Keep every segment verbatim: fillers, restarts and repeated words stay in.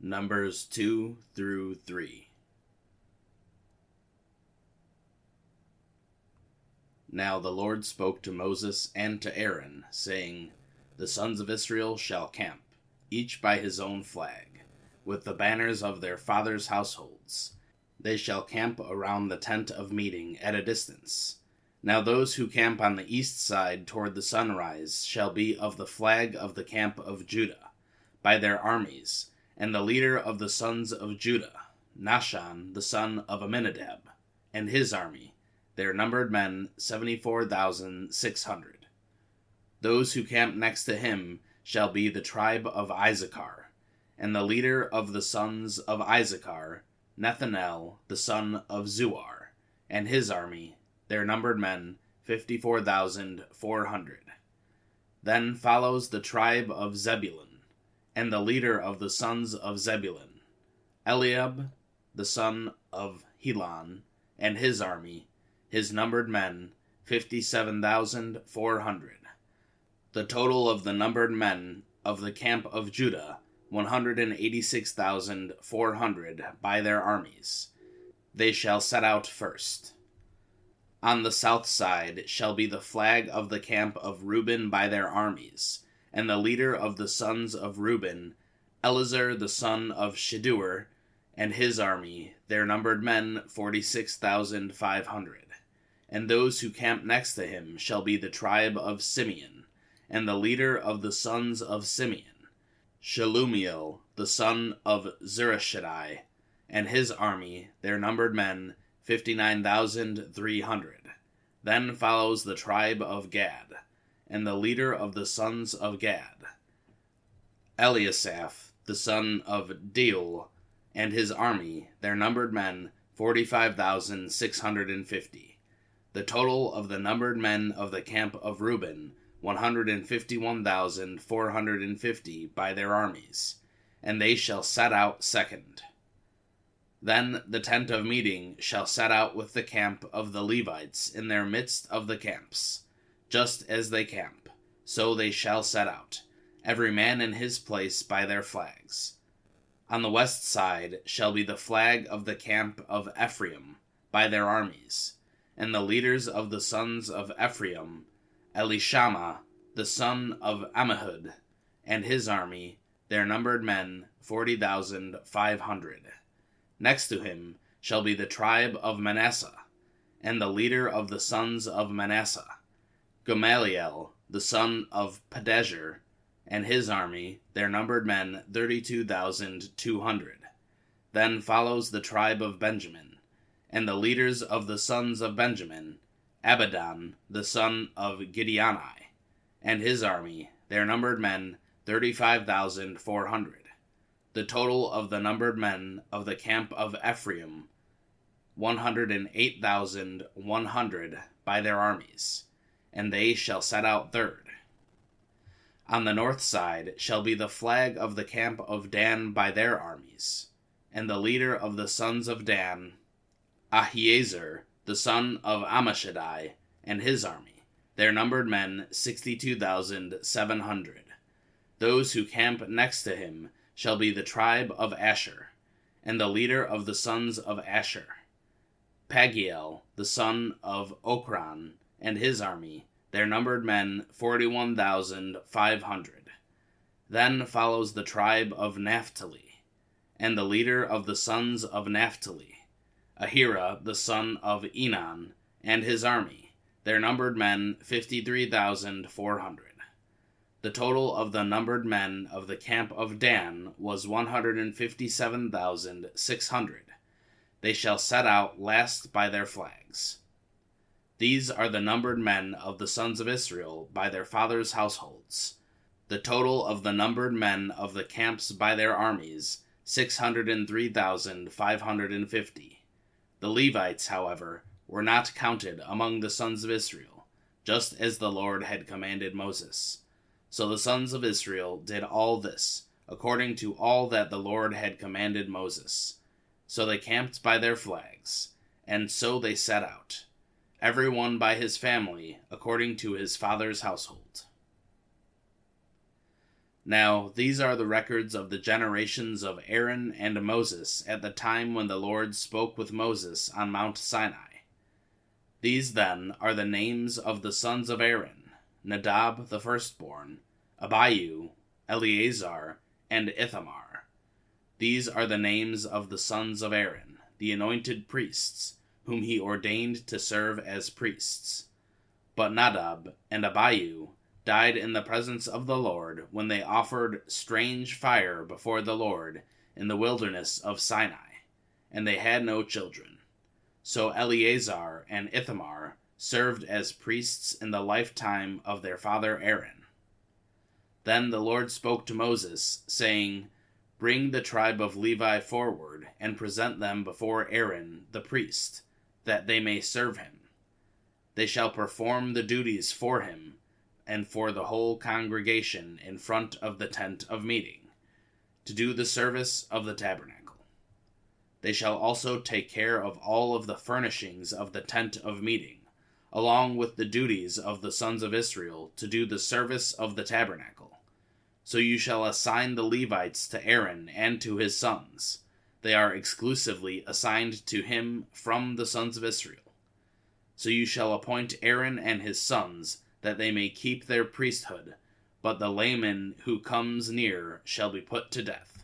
Numbers two through three. Now the Lord spoke to Moses and to Aaron, saying, The sons of Israel shall camp, each by his own flag, with the banners of their fathers' households. They shall camp around the tent of meeting at a distance. Now those who camp on the east side toward the sunrise shall be of the flag of the camp of Judah, by their armies, and the leader of the sons of Judah, Nahshon the son of Amminadab, and his army, their numbered men seventy-four thousand six hundred. Those who camp next to him shall be the tribe of Issachar, and the leader of the sons of Issachar, Nethanel the son of Zuar, and his army, their numbered men fifty-four thousand four hundred. Then follows the tribe of Zebulun, and the leader of the sons of Zebulun, Eliab the son of Helon, and his army, his numbered men fifty-seven thousand four hundred. The total of the numbered men of the camp of Judah, one hundred eighty-six thousand four hundred by their armies. They shall set out first. On the south side shall be the flag of the camp of Reuben by their armies, and the leader of the sons of Reuben, Elizur the son of Shedeur, and his army, their numbered men forty-six thousand five hundred. And those who camp next to him shall be the tribe of Simeon, and the leader of the sons of Simeon, Shelumiel the son of Zurishaddai, and his army, their numbered men fifty-nine thousand three hundred. Then follows the tribe of Gad, and the leader of the sons of Gad, Eliasaph the son of Deuel, and his army, their numbered men forty-five thousand six hundred fifty. The total of the numbered men of the camp of Reuben, one hundred fifty-one thousand four hundred fifty by their armies, and they shall set out second. Then the tent of meeting shall set out with the camp of the Levites in their midst of the camps. Just as they camp, so they shall set out, every man in his place by their flags. On the west side shall be the flag of the camp of Ephraim by their armies, and the leaders of the sons of Ephraim, Elishama the son of Ammihud, and his army, their numbered men forty thousand five hundred. Next to him shall be the tribe of Manasseh, and the leader of the sons of Manasseh, Gamaliel the son of Pedahzur, and his army, their numbered men thirty-two thousand two hundred. Then follows the tribe of Benjamin, and the leaders of the sons of Benjamin, Abidan the son of Gideoni, and his army, their numbered men thirty-five thousand four hundred. The total of the numbered men of the camp of Ephraim, one hundred eight thousand one hundred by their armies, and they shall set out third. On the north side shall be the flag of the camp of Dan by their armies, and the leader of the sons of Dan, Ahiezer the son of Ammishaddai, and his army, their numbered men sixty-two thousand seven hundred. Those who camp next to him shall be the tribe of Asher, and the leader of the sons of Asher, Pagiel the son of Okran, and his army, their numbered men forty-one thousand five hundred. Then follows the tribe of Naphtali, and the leader of the sons of Naphtali, Ahira the son of Enan, and his army, their numbered men fifty-three thousand four hundred. The total of the numbered men of the camp of Dan was one hundred fifty-seven thousand six hundred. They shall set out last by their flags. These are the numbered men of the sons of Israel by their fathers' households. The total of the numbered men of the camps by their armies, six hundred three thousand five hundred fifty. The Levites, however, were not counted among the sons of Israel, just as the Lord had commanded Moses. So the sons of Israel did all this, according to all that the Lord had commanded Moses. So they camped by their flags, and so they set out, every one by his family, according to his father's household. Now these are the records of the generations of Aaron and Moses at the time when the Lord spoke with Moses on Mount Sinai. These then are the names of the sons of Aaron: Nadab the firstborn, Abihu, Eleazar, and Ithamar. These are the names of the sons of Aaron, the anointed priests, whom he ordained to serve as priests. But Nadab and Abihu died in the presence of the Lord when they offered strange fire before the Lord in the wilderness of Sinai, and they had no children. So Eleazar and Ithamar served as priests in the lifetime of their father Aaron. Then the Lord spoke to Moses, saying, "Bring the tribe of Levi forward, and present them before Aaron the priest, that they may serve him. They shall perform the duties for him, and for the whole congregation in front of the tent of meeting, to do the service of the tabernacle. They shall also take care of all of the furnishings of the tent of meeting, along with the duties of the sons of Israel to do the service of the tabernacle. So you shall assign the Levites to Aaron and to his sons. They are exclusively assigned to him from the sons of Israel. So you shall appoint Aaron and his sons, that they may keep their priesthood, but the layman who comes near shall be put to death."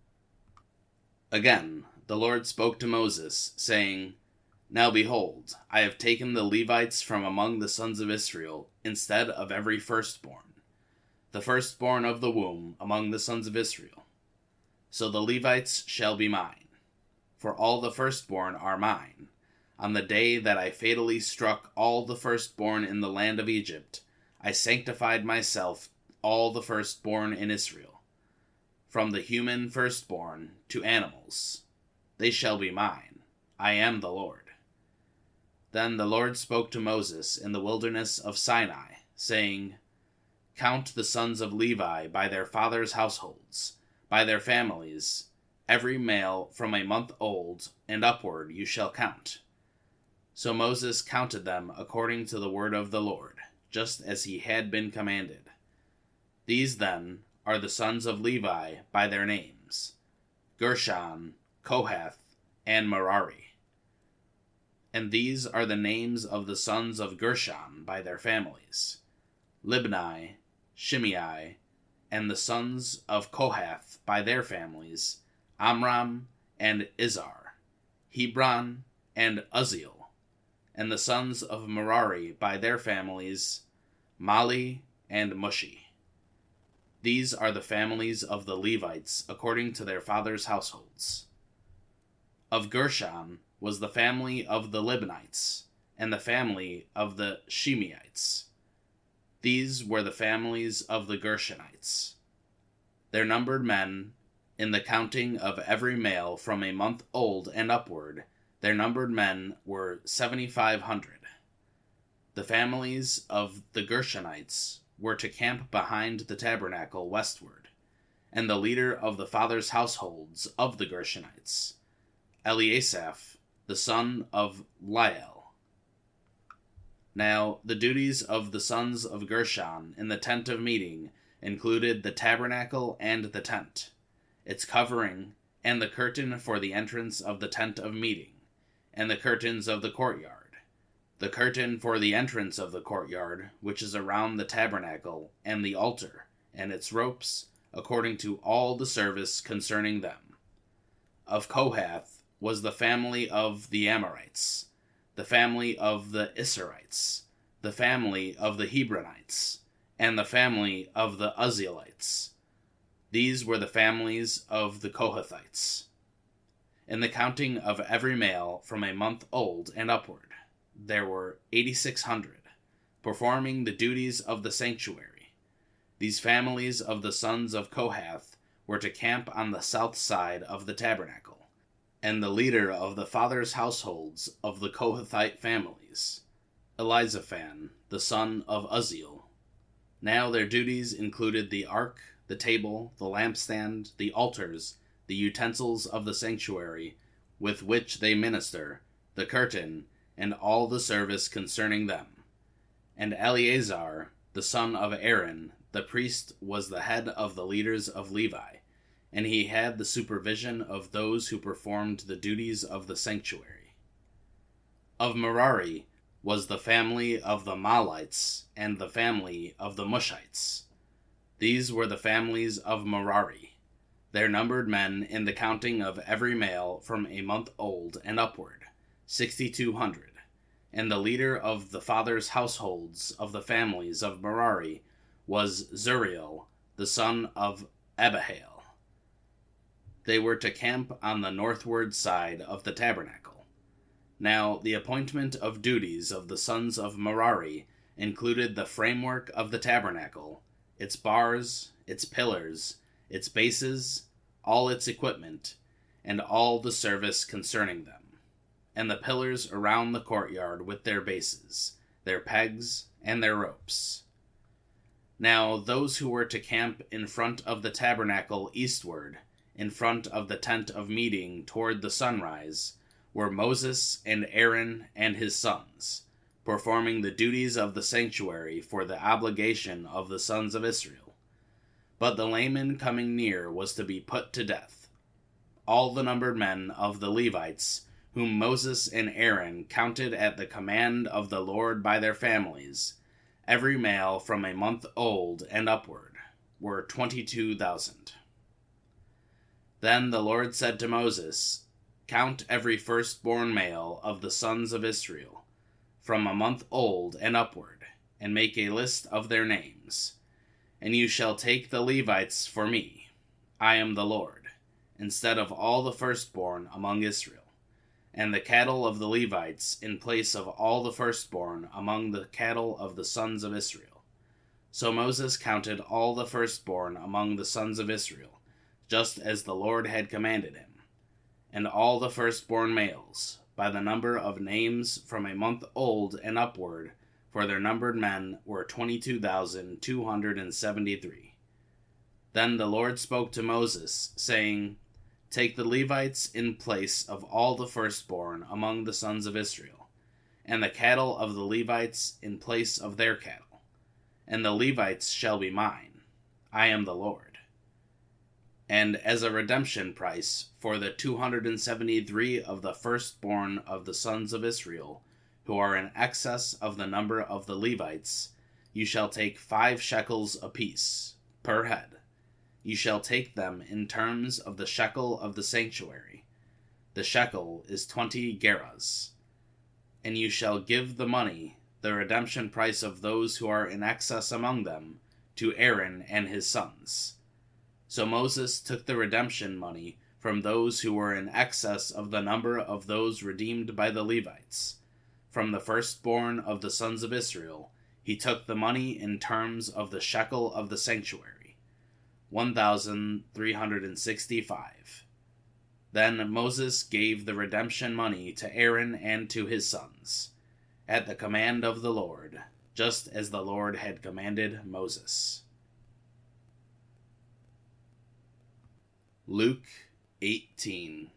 Again, the Lord spoke to Moses, saying, "Now behold, I have taken the Levites from among the sons of Israel, instead of every firstborn, the firstborn of the womb among the sons of Israel. So the Levites shall be mine, for all the firstborn are mine. On the day that I fatally struck all the firstborn in the land of Egypt, I sanctified myself all the firstborn in Israel, from the human firstborn to animals. They shall be mine. I am the Lord." Then the Lord spoke to Moses in the wilderness of Sinai, saying, "Count the sons of Levi by their fathers' households, by their families. Every male from a month old and upward you shall count." So Moses counted them according to the word of the Lord, just as he had been commanded. These, then, are the sons of Levi by their names: Gershon, Kohath, and Merari. And these are the names of the sons of Gershon by their families: Libni, Shimei, and the sons of Kohath by their families: Amram and Izhar, Hebron and Uzziel. And the sons of Merari by their families: Mali and Mushi. These are the families of the Levites according to their fathers' households. Of Gershon was the family of the Libnites, and the family of the Shimeites. These were the families of the Gershonites. Their numbered men, in the counting of every male from a month old and upward, their numbered men were seventy-five hundred. The families of the Gershonites were to camp behind the tabernacle westward, and the leader of the fathers' households of the Gershonites, Eliasaph, the son of Lael. Now the duties of the sons of Gershon in the tent of meeting included the tabernacle and the tent, its covering, and the curtain for the entrance of the tent of meeting, and the curtains of the courtyard, the curtain for the entrance of the courtyard, which is around the tabernacle, and the altar, and its ropes, according to all the service concerning them. Of Kohath was the family of the Amorites, the family of the Issarites, the family of the Hebronites, and the family of the Uzzielites. These were the families of the Kohathites. In the counting of every male from a month old and upward, there were eighty-six hundred, performing the duties of the sanctuary. These families of the sons of Kohath were to camp on the south side of the tabernacle, and the leader of the fathers' households of the Kohathite families, Elizaphan, the son of Uzziel. Now their duties included the ark, the table, the lampstand, the altars, the utensils of the sanctuary, with which they minister, the curtain, and all the service concerning them. And Eleazar, the son of Aaron, the priest was the head of the leaders of Levi, and he had the supervision of those who performed the duties of the sanctuary. Of Merari was the family of the Mahlites and the family of the Mushites. These were the families of Merari. There numbered men in the counting of every male from a month old and upward, sixty-two hundred. And the leader of the fathers' households of the families of Merari was Zuriel, the son of Abihail. They were to camp on the northward side of the tabernacle. Now, the appointment of duties of the sons of Merari included the framework of the tabernacle, its bars, its pillars, its bases, all its equipment, and all the service concerning them, and the pillars around the courtyard with their bases, their pegs, and their ropes. Now, those who were to camp in front of the tabernacle eastward, in front of the tent of meeting toward the sunrise, were Moses and Aaron and his sons, performing the duties of the sanctuary for the obligation of the sons of Israel. But the layman coming near was to be put to death. All the numbered men of the Levites, whom Moses and Aaron counted at the command of the Lord by their families, every male from a month old and upward, were twenty-two thousand. Then the Lord said to Moses, "Count every firstborn male of the sons of Israel, from a month old and upward, and make a list of their names. And you shall take the Levites for me, I am the Lord, instead of all the firstborn among Israel, and the cattle of the Levites in place of all the firstborn among the cattle of the sons of Israel." So Moses counted all the firstborn among the sons of Israel, just as the Lord had commanded him. And all the firstborn males, by the number of names from a month old and upward, for their numbered men were twenty-two thousand two hundred seventy-three. Then the Lord spoke to Moses, saying, "Take the Levites in place of all the firstborn among the sons of Israel, and the cattle of the Levites in place of their cattle. And the Levites shall be mine. I am the Lord. And as a redemption price for the two hundred seventy-three of the firstborn of the sons of Israel, who are in excess of the number of the Levites, you shall take five shekels apiece, per head. You shall take them in terms of the shekel of the sanctuary. The shekel is twenty gerahs. And you shall give the money, the redemption price of those who are in excess among them, to Aaron and his sons." So Moses took the redemption money from those who were in excess of the number of those redeemed by the Levites. From the firstborn of the sons of Israel, he took the money in terms of the shekel of the sanctuary, one thousand three hundred sixty-five. Then Moses gave the redemption money to Aaron and to his sons, at the command of the Lord, just as the Lord had commanded Moses. Luke eighteen.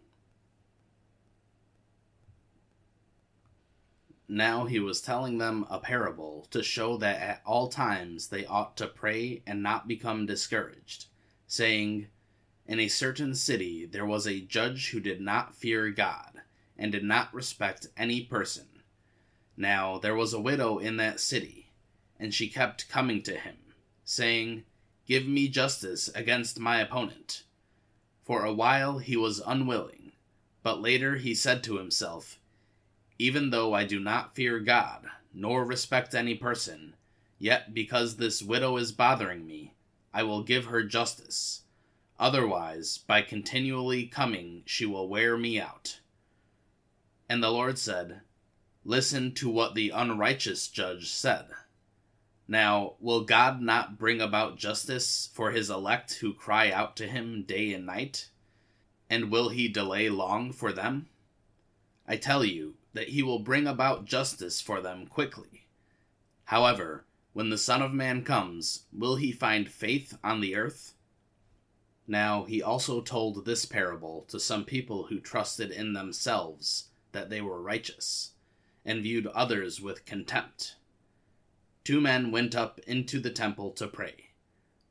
Now he was telling them a parable to show that at all times they ought to pray and not become discouraged, saying, "In a certain city there was a judge who did not fear God, and did not respect any person. Now there was a widow in that city, and she kept coming to him, saying, 'Give me justice against my opponent.' For a while he was unwilling, but later he said to himself, 'Even though I do not fear God, nor respect any person, yet because this widow is bothering me, I will give her justice. Otherwise, by continually coming, she will wear me out.' And the Lord said, 'Listen to what the unrighteous judge said. Now, will God not bring about justice for his elect who cry out to him day and night? And will he delay long for them? I tell you that he will bring about justice for them quickly. However, when the Son of Man comes, will he find faith on the earth?' Now he also told this parable to some people who trusted in themselves that they were righteous, and viewed others with contempt. Two men went up into the temple to pray,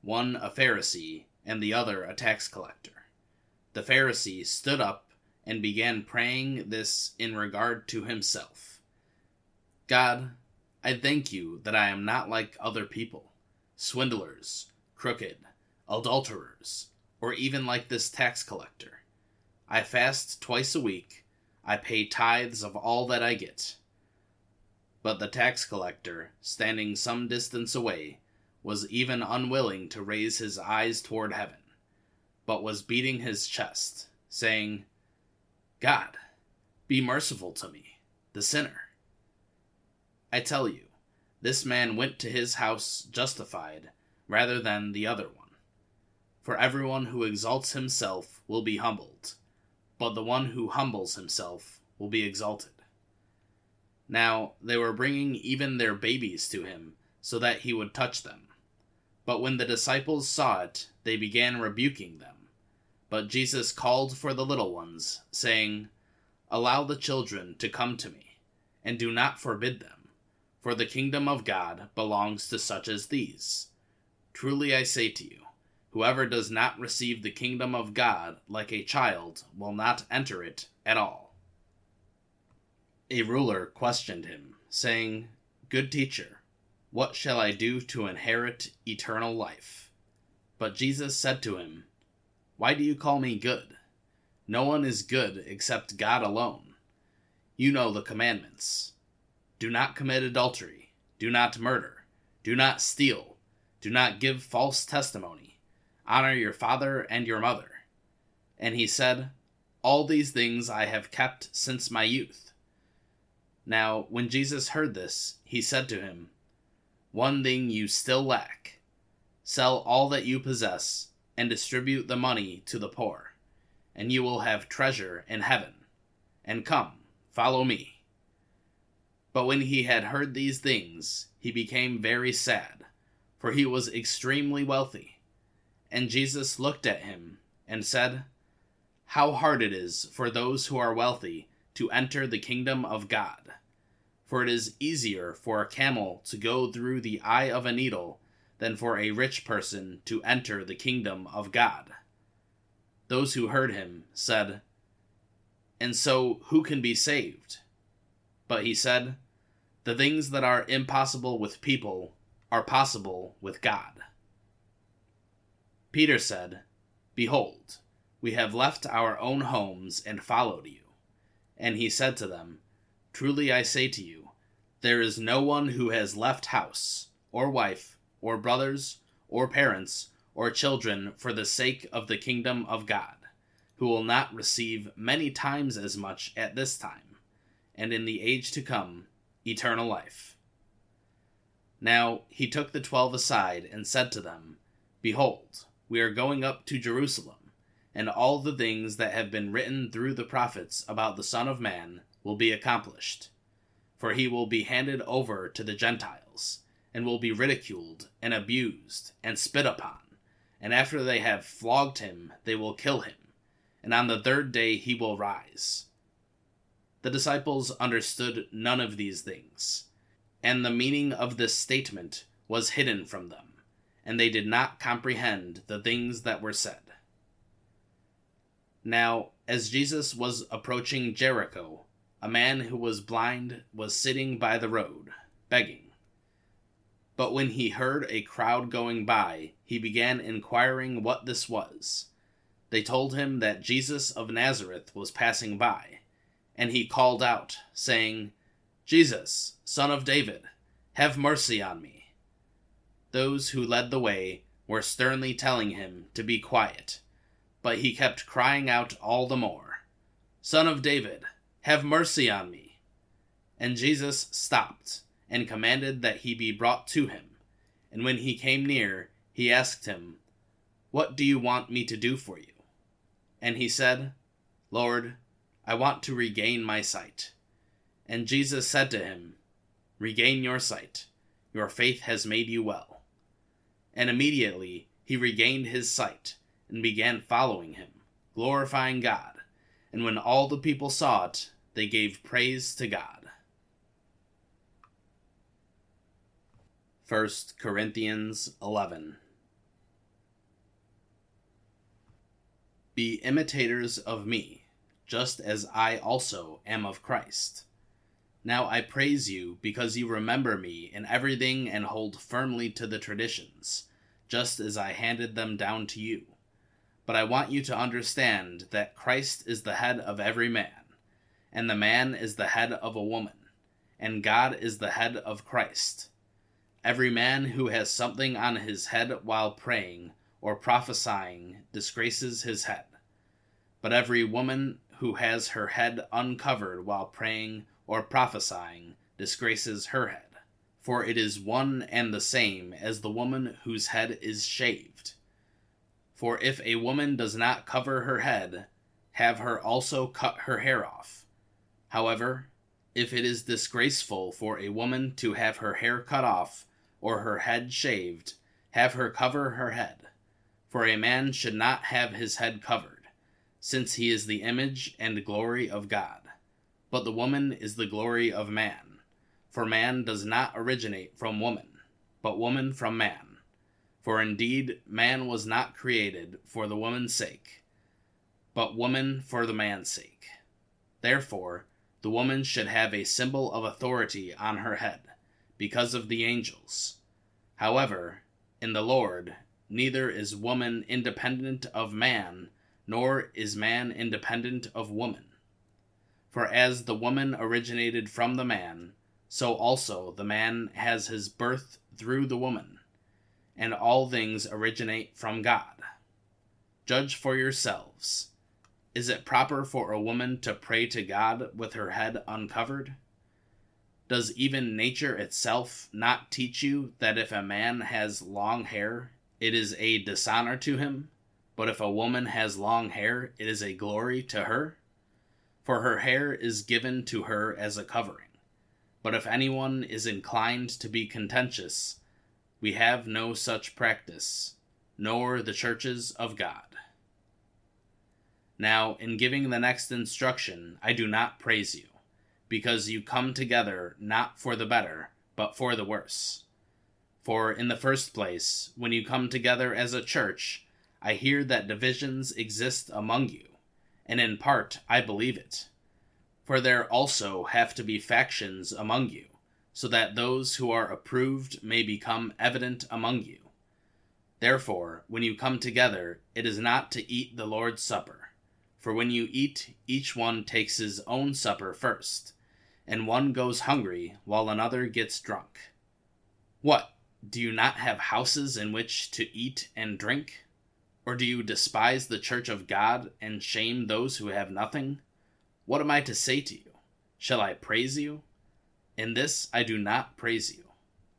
one a Pharisee and the other a tax collector. The Pharisee stood up and began praying this in regard to himself. God, I thank you that I am not like other people, swindlers, crooked, adulterers, or even like this tax collector. I fast twice a week. I pay tithes of all that I get. But the tax collector, standing some distance away, was even unwilling to raise his eyes toward heaven, but was beating his chest, saying, God, be merciful to me, the sinner. I tell you, this man went to his house justified rather than the other one. For everyone who exalts himself will be humbled, but the one who humbles himself will be exalted. Now they were bringing even their babies to him, so that he would touch them. But when the disciples saw it, they began rebuking them. But Jesus called for the little ones, saying, Allow the children to come to me, and do not forbid them, for the kingdom of God belongs to such as these. Truly I say to you, whoever does not receive the kingdom of God like a child will not enter it at all. A ruler questioned him, saying, Good teacher, what shall I do to inherit eternal life? But Jesus said to him, Why do you call me good? No one is good except God alone. You know the commandments. Do not commit adultery. Do not murder. Do not steal. Do not give false testimony. Honor your father and your mother. And he said, All these things I have kept since my youth. Now, when Jesus heard this, he said to him, One thing you still lack. Sell all that you possess, and distribute the money to the poor, and you will have treasure in heaven. And come, follow me. But when he had heard these things, he became very sad, for he was extremely wealthy. And Jesus looked at him and said, How hard it is for those who are wealthy to enter the kingdom of God. For it is easier for a camel to go through the eye of a needle than for a rich person to enter the kingdom of God. Those who heard him said, And so who can be saved? But he said, The things that are impossible with people are possible with God. Peter said, Behold, we have left our own homes and followed you. And he said to them, Truly I say to you, there is no one who has left house, or wife, or brothers, or parents, or children for the sake of the kingdom of God, who will not receive many times as much at this time, and in the age to come, eternal life. Now he took the twelve aside and said to them, Behold, we are going up to Jerusalem, and all the things that have been written through the prophets about the Son of Man will be accomplished. For he will be handed over to the Gentiles, and will be ridiculed, and abused, and spit upon, and after they have flogged him, they will kill him, and on the third day he will rise. The disciples understood none of these things, and the meaning of this statement was hidden from them, and they did not comprehend the things that were said. Now, as Jesus was approaching Jericho, a man who was blind was sitting by the road, begging. But when he heard a crowd going by, he began inquiring what this was. They told him that Jesus of Nazareth was passing by, and he called out, saying, Jesus, Son of David, have mercy on me. Those who led the way were sternly telling him to be quiet, but he kept crying out all the more, Son of David, have mercy on me. And Jesus stopped and commanded that he be brought to him. And when he came near, he asked him, What do you want me to do for you? And he said, Lord, I want to regain my sight. And Jesus said to him, Regain your sight. Your faith has made you well. And immediately he regained his sight and began following him, glorifying God. And when all the people saw it, they gave praise to God. First Corinthians eleven. Be imitators of me, just as I also am of Christ. Now I praise you because you remember me in everything and hold firmly to the traditions, just as I handed them down to you. But I want you to understand that Christ is the head of every man, and the man is the head of a woman, and God is the head of Christ. Every man who has something on his head while praying or prophesying disgraces his head. But every woman who has her head uncovered while praying or prophesying disgraces her head. For it is one and the same as the woman whose head is shaved. For if a woman does not cover her head, have her also cut her hair off. However, if it is disgraceful for a woman to have her hair cut off or her head shaved, have her cover her head. For a man should not have his head covered, since he is the image and glory of God. But the woman is the glory of man. For man does not originate from woman, but woman from man. For indeed man was not created for the woman's sake, but woman for the man's sake. Therefore, the woman should have a symbol of authority on her head, because of the angels. However, in the Lord, neither is woman independent of man, nor is man independent of woman. For as the woman originated from the man, so also the man has his birth through the woman, and all things originate from God. Judge for yourselves. Is it proper for a woman to pray to God with her head uncovered? Does even nature itself not teach you that if a man has long hair, it is a dishonor to him, but if a woman has long hair, it is a glory to her? For her hair is given to her as a covering. But if anyone is inclined to be contentious, we have no such practice, nor the churches of God. Now, in giving the next instruction, I do not praise you, because you come together not for the better, but for the worse. For in the first place, when you come together as a church, I hear that divisions exist among you, and in part I believe it. For there also have to be factions among you, so that those who are approved may become evident among you. Therefore, when you come together, it is not to eat the Lord's Supper. For when you eat, each one takes his own supper first, and one goes hungry while another gets drunk. What, do you not have houses in which to eat and drink? Or do you despise the church of God and shame those who have nothing? What am I to say to you? Shall I praise you? In this I do not praise you.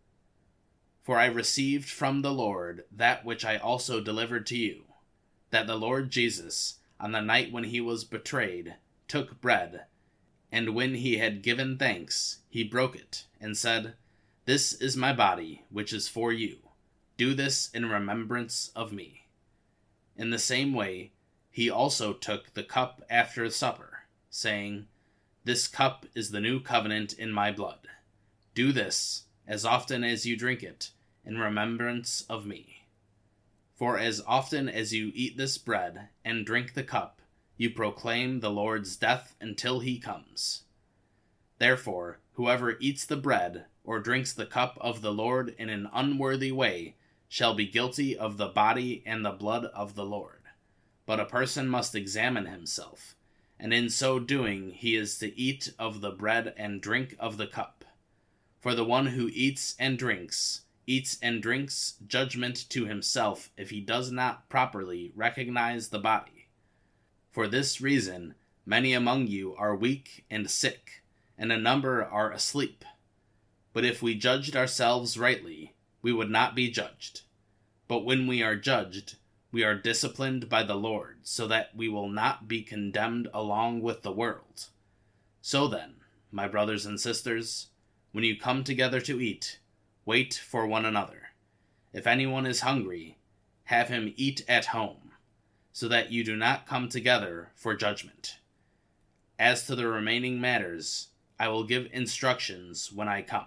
For I received from the Lord that which I also delivered to you, that the Lord Jesus, on the night when he was betrayed, took bread, and when he had given thanks, he broke it, and said, "This is my body, which is for you. Do this in remembrance of me." In the same way, he also took the cup after supper, saying, "This cup is the new covenant in my blood. Do this, as often as you drink it, in remembrance of me. For as often as you eat this bread and drink the cup, you proclaim the Lord's death until he comes. Therefore, whoever eats the bread or drinks the cup of the Lord in an unworthy way shall be guilty of the body and the blood of the Lord. But a person must examine himself, and in so doing he is to eat of the bread and drink of the cup. For the one who eats and drinks, eats and drinks judgment to himself if he does not properly recognize the body. For this reason, many among you are weak and sick, and a number are asleep. But if we judged ourselves rightly, we would not be judged. But when we are judged, we are disciplined by the Lord, so that we will not be condemned along with the world. So then, my brothers and sisters, when you come together to eat, wait for one another. If anyone is hungry, have him eat at home, so that you do not come together for judgment. As to the remaining matters, I will give instructions when I come.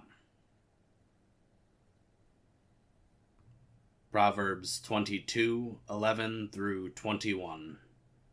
Proverbs twenty-two, eleven through twenty-one.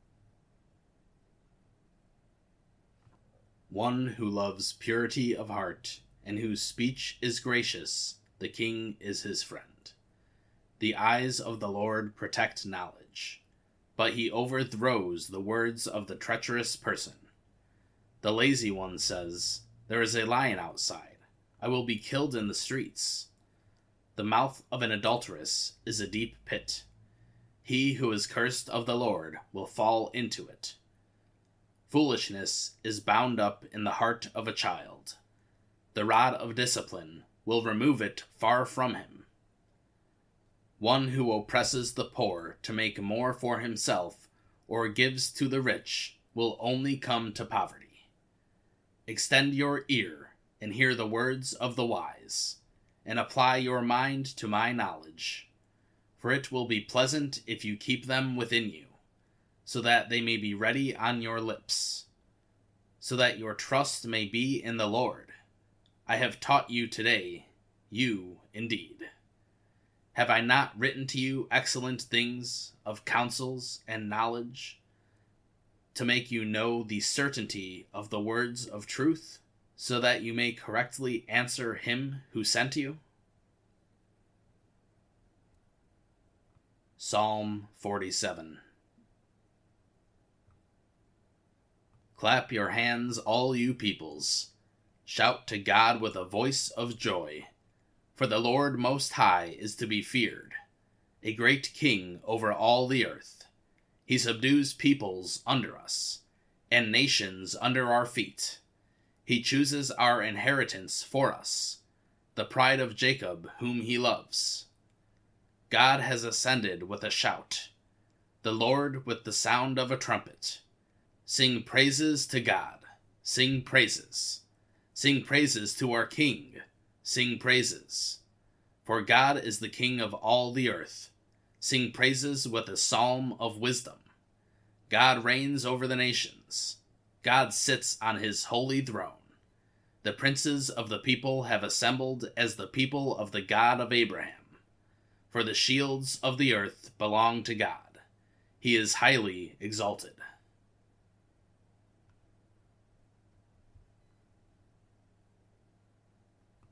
One who loves purity of heart, and whose speech is gracious, the king is his friend. The eyes of the Lord protect knowledge, but he overthrows the words of the treacherous person. The lazy one says, "There is a lion outside. I will be killed in the streets." The mouth of an adulteress is a deep pit. He who is cursed of the Lord will fall into it. Foolishness is bound up in the heart of a child. The rod of discipline will remove it far from him. One who oppresses the poor to make more for himself or gives to the rich will only come to poverty. Extend your ear and hear the words of the wise, and apply your mind to my knowledge. For it will be pleasant if you keep them within you, so that they may be ready on your lips, so that your trust may be in the Lord. I have taught you today, you indeed. Have I not written to you excellent things of counsels and knowledge, to make you know the certainty of the words of truth, so that you may correctly answer him who sent you? Psalm forty-seven. Clap your hands, all you peoples. Shout to God with a voice of joy. For the Lord Most High is to be feared, a great king over all the earth. He subdues peoples under us, and nations under our feet. He chooses our inheritance for us, the pride of Jacob whom he loves. God has ascended with a shout, the Lord with the sound of a trumpet. Sing praises to God, sing praises. Sing praises to our King, sing praises. For God is the King of all the earth. Sing praises with a psalm of wisdom. God reigns over the nations. God sits on his holy throne. The princes of the people have assembled as the people of the God of Abraham. For the shields of the earth belong to God. He is highly exalted.